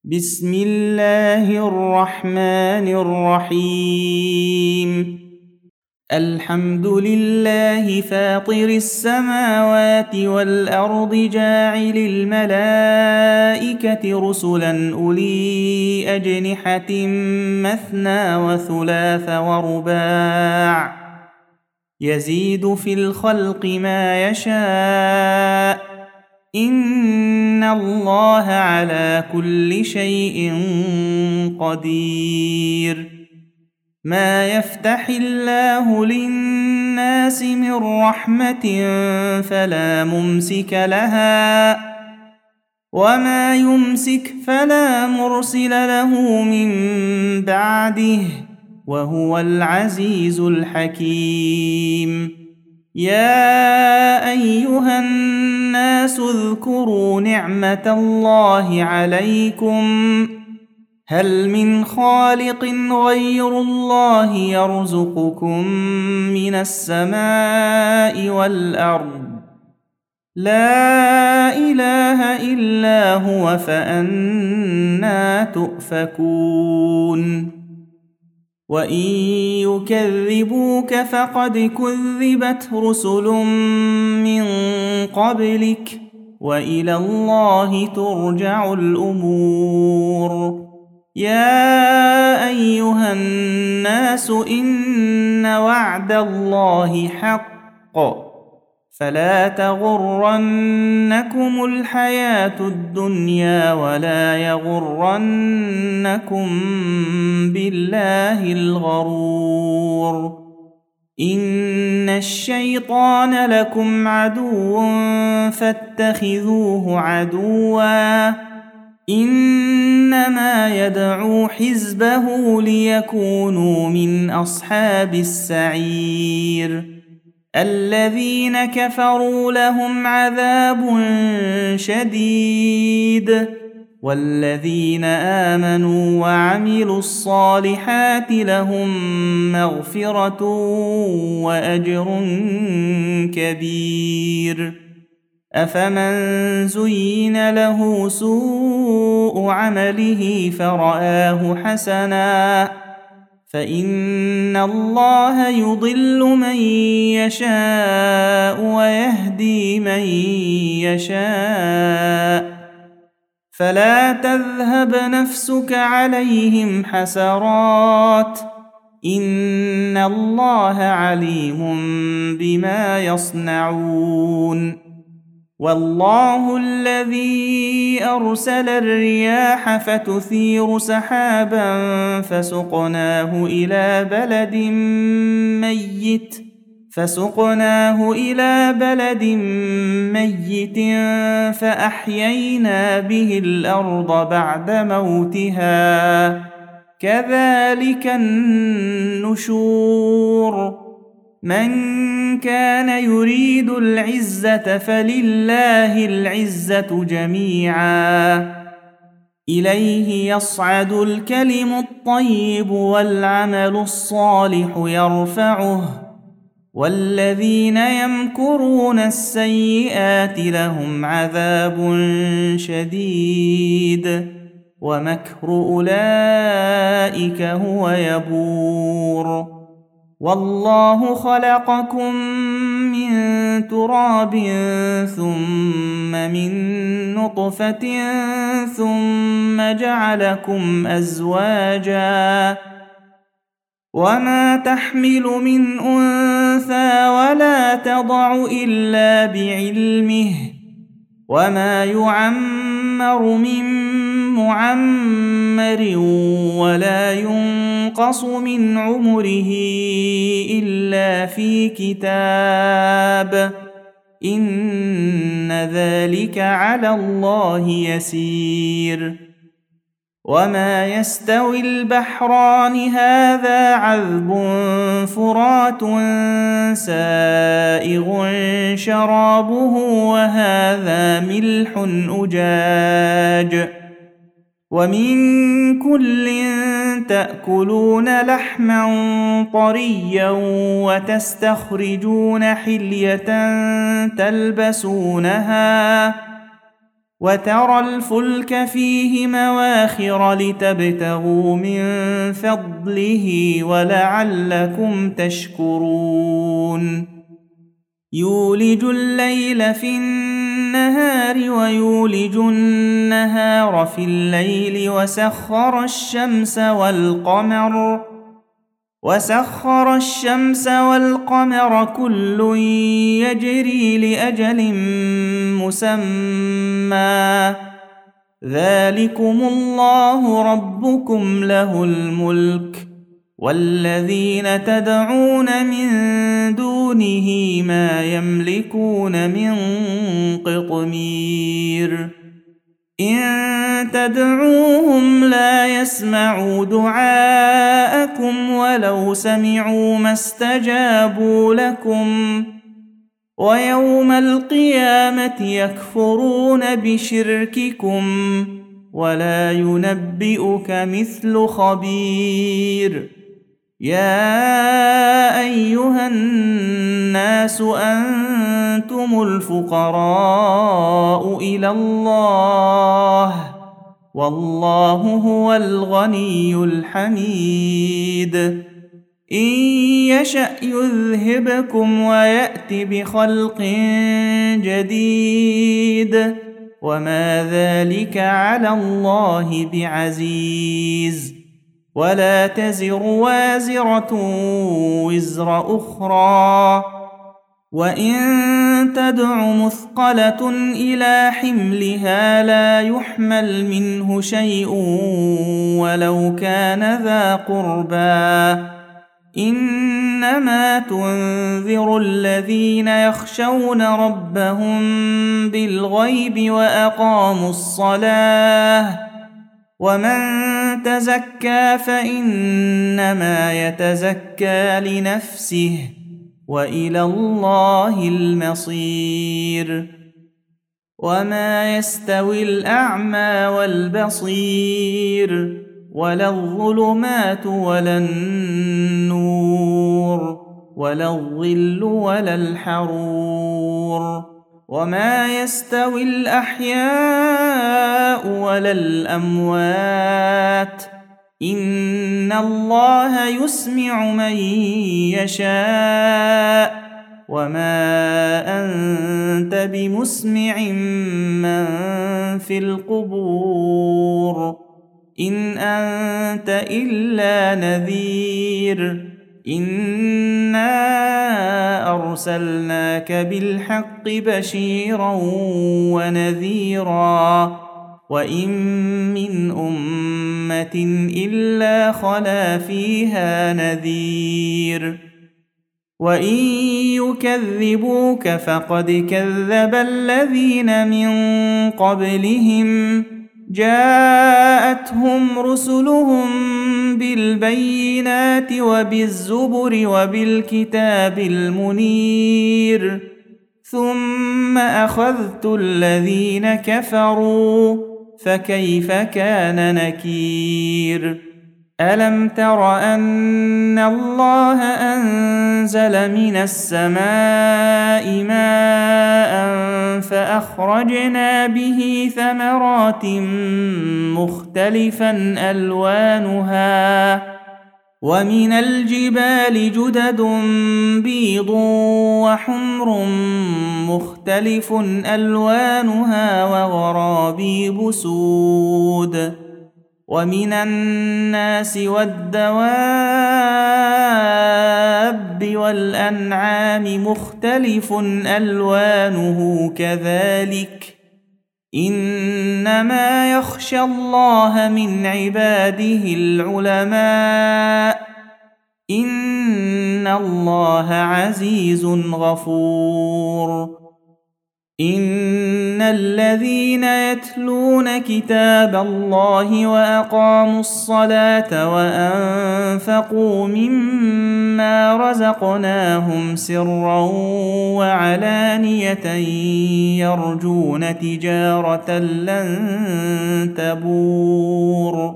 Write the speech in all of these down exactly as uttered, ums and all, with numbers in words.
بسم الله الرحمن الرحيم. الحمد لله فاطر السماوات والأرض جاعل الملائكة رسلا أولي أجنحة مثنى وثلاث ورباع يزيد في الخلق ما يشاء إن الله على كل شيء قدير. ما يفتح الله للناس من رحمة فلا ممسك لها وما يمسك فلا مرسل له من بعده وهو العزيز الحكيم. يا أيها الناس اذكروا نعمة الله عليكم هل من خالق غير الله يرزقكم من السماء والأرض لا إله إلا هو فأنى تؤفكون. وإن يكذبوك فقد كذبت رسل من قبلك وإلى الله ترجع الأمور. يا أيها الناس إن وعد الله حق فلا تغرنكم الحياة الدنيا ولا يغرنكم بالله الغرور. إن الشيطان لكم عدو فاتخذوه عدوا إنما يدعو حزبه ليكونوا من أصحاب السعير. الذين كفروا لهم عذاب شديد والذين آمنوا وعملوا الصالحات لهم مغفرة وأجر كبير. أفمن زين له سوء عمله فرآه حسنا فإن الله يضل من يشاء ويهدي من يشاء فلا تذهب نفسك عليهم حسرات إن الله عليم بما يصنعون. والله الذي أرسل الرياح فتثير سحابا فسقناه إلى بلد ميت فسقناه إلى بلد ميت فأحيينا به الأرض بعد موتها كذلك النشور. من كان يريد العزة فلله العزة جميعا إليه يصعد الكلم الطيب والعمل الصالح يرفعه والذين يمكرون السيئات لهم عذاب شديد ومكر أولئك هو يبور. والله خلقكم من تراب ثم من نطفة ثم جعلكم أزواجا وما تحمل من أنثى ولا تضع إلا بعلمه وما يعمر من معمر ولا ينقص من عمره إلا في كتاب إن ذلك على الله يسير. وما يستوي البحران هذا عذب فرات سائغ شرابه وهذا ملح أجاج ومن كل تأكلون لحما طريا وتستخرجون حلية تلبسونها وترى الفلك فيه مواخر لتبتغوا من فضله ولعلكم تشكرون يولج الليل في النهار ويولج النهار في الليل وسخر الشمس والقمر وسخر الشمس والقمر كل يجري لأجل مسمى ذلكم الله ربكم له الملك والذين تدعون من دونه ما يملكون من قطمير إن تدعوهم لا يسمعوا دعاءكم ولو سمعوا ما استجابوا لكم ويوم القيامة يكفرون بشرككم ولا ينبئك مثل خبير يا أيها الناس أنتم الفقراء إلى الله والله هو الغني الحميد إن يشأ يذهبكم ويأت بخلق جديد وما ذلك على الله بعزيز ولا تزر وازرة وزر أخرى وإن تدع مثقلة إلى حملها لا يحمل منه شيء ولو كان ذا قربى إنما تنذر الذين يخشون ربهم بالغيب وأقاموا الصلاة ومن تزكى فإنما يتزكى لنفسه وإلى الله المصير وما يستوي الأعمى والبصير ولا الظلمات ولا النور ولا الظل ولا الحرور وما يستوي الأحياء ولا الأموات إن الله يسمع من يشاء وما أنت بمسمع من في القبور إن أنت إلا نذير إنا أرسلناك بالحق بشيرا ونذيرا وإن من أمة إلا خلا فيها نذير وإن يكذبوك فقد كذب الذين من قبلهم جاءتهم رسلهم بالبينات وبالزبر وبالكتاب المنير ثم أخذت الذين كفروا فكيف كان نكير ألم تر أن الله أنزل من السماء ماء فأخرجنا به ثمرات مختلفا ألوانها ومن الجبال جدد بيض وحمر مختلف ألوانها وغرابيب سود ومن الناس والدواب والأنعام مختلف ألوانه كذلك إنما يخشى الله من عباده العلماء إن الله عزيز غفور إن الذين يتلون كتاب الله وأقاموا الصلاة وأنفقوا مما رزقناهم سرا وعلانية يرجون تجارة لن تبور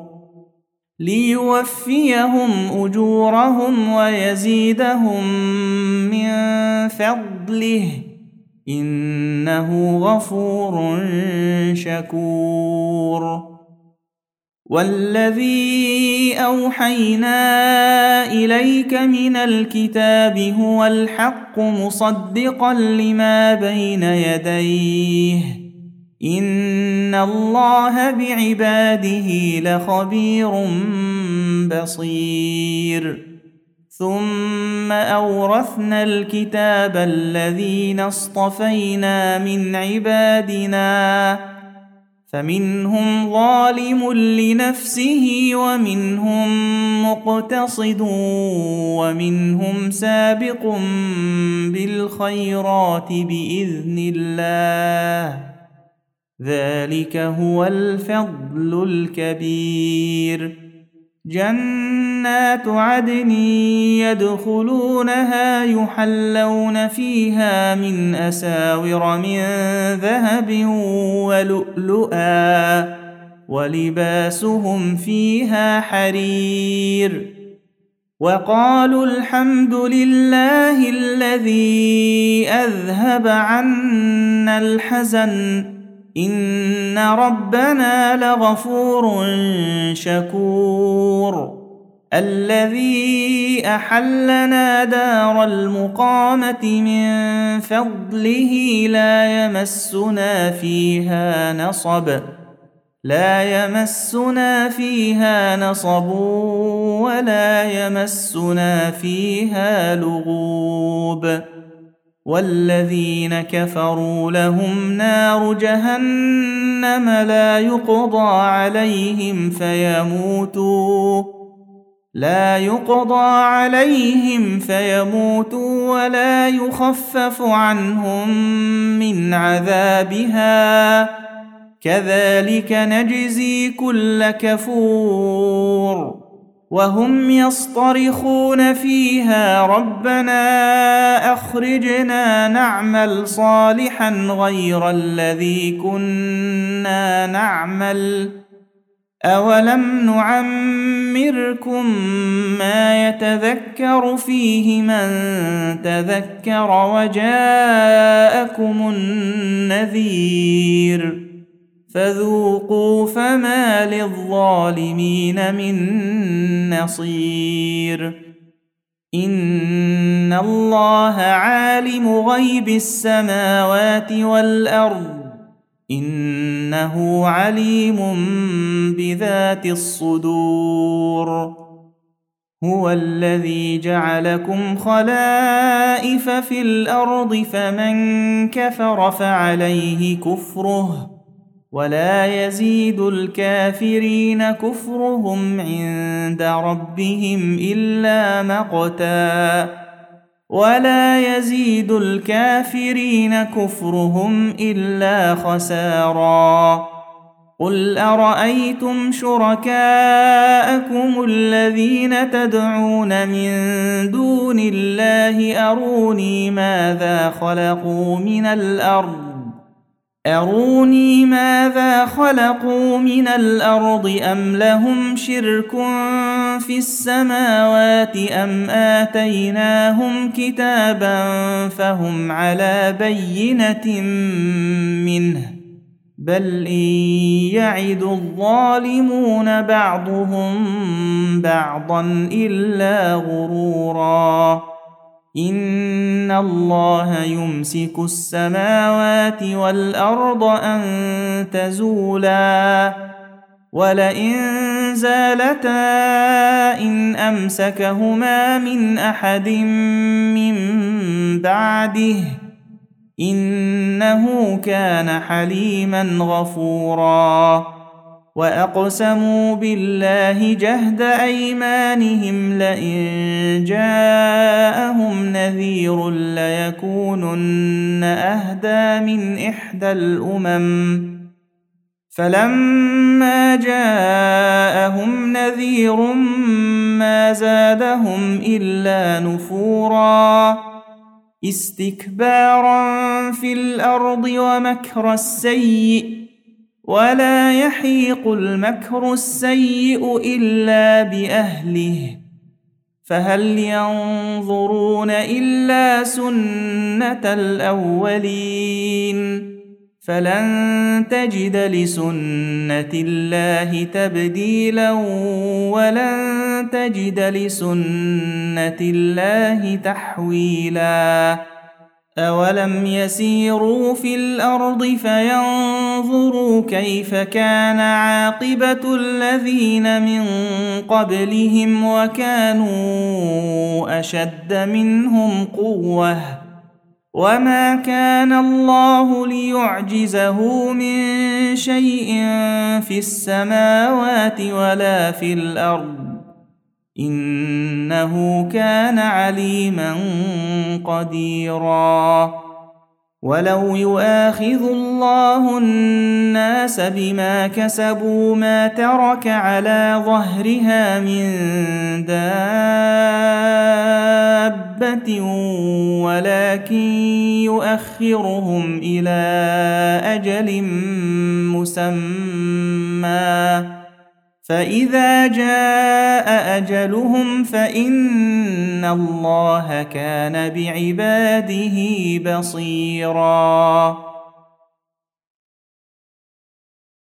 ليوفيهم أجورهم ويزيدهم من فضله إنه غفور شكور. والذي أوحينا إليك من الكتاب هو الحق مصدقا لما بين يديه إن الله بعباده لخبير بصير. ثم أورثنا الكتاب الذين اصطفينا من عبادنا فمنهم ظالم لنفسه ومنهم مقتصد ومنهم سابق بالخيرات بإذن الله ذلك هو الفضل الكبير. جنات عدن يدخلونها يحلون فيها من أساور من ذهب ولؤلؤا ولباسهم فيها حرير. وقالوا الحمد لله الذي أذهب عنا الحزن إن ربنا لغفور شكور. الذي أحلنا دار المقامة من فضله لا يمسنا فيها نصب لا يمسنا فيها نصب ولا يمسنا فيها لغوب. والذين كفروا لهم نار جهنم لا يقضى عليهم فيموتوا لا يقضى عليهم فيموتوا ولا يخفف عنهم من عذابها كذلك نجزي كل كفور. وهم يصطرخون فيها ربنا أخرجنا نعمل صالحا غير الذي كنا نعمل أولم نعمركم ما يتذكر فيه من تذكر وجاءكم النذير فذوقوا فما للظالمين من نصير. إن الله عالم غيب السماوات والأرض إنه عليم بذات الصدور. هو الذي جعلكم خلائف في الأرض فمن كفر فعليه كفره ولا يزيد الكافرين كفرهم عند ربهم إلا مقتا ولا يزيد الكافرين كفرهم إلا خسارا. قل أرأيتم شركاءكم الذين تدعون من دون الله أروني ماذا خلقوا من الأرض أروني ماذا خلقوا من الأرض أم لهم شرك في السماوات أم آتيناهم كتابا فهم على بينة منه بل إن يعد الظالمون بعضهم بعضا إلا غرورا. إن الله يمسك السماوات والأرض أن تزولا ولئن زالتا إن أمسكهما من أحد من بعده إنه كان حليما غفورا. وأقسموا بالله جهد أيمانهم لئن جاءهم نذير ليكونن أهدى من إحدى الأمم فلما جاءهم نذير ما زادهم إلا نفورا استكبارا في الأرض ومكر السيء ولا يحيق المكر السيء إلا بأهله فهل ينظرون إلا سنة الأولين فلن تجد لسنة الله تبديلا ولن تجد لسنة الله تحويلا أولم يسيروا في الأرض فينظروا كيف كان عاقبة الذين من قبلهم وكانوا أشد منهم قوة وما كان الله ليعجزه من شيء في السماوات ولا في الأرض إنه كان عليما قديرا ولو يؤاخذ الله الناس بما كسبوا ما ترك على ظهرها من دابة ولكن يؤخرهم إلى أجل مسمى فإذا جاء أجلهم فإن الله كان بعباده بصيراً